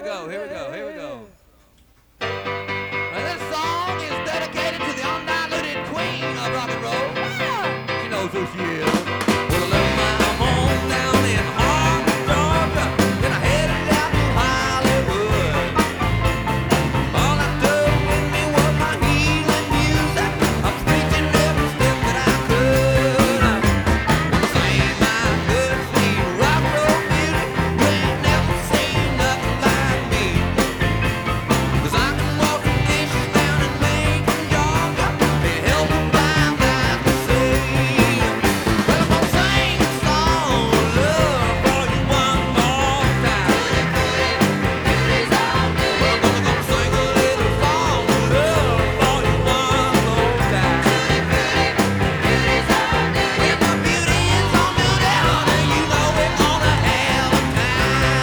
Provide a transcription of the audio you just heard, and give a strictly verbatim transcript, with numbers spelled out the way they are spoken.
go, here we go, here we go. Now this song is dedicated to the undiluted queen of rock and roll. She knows who she is.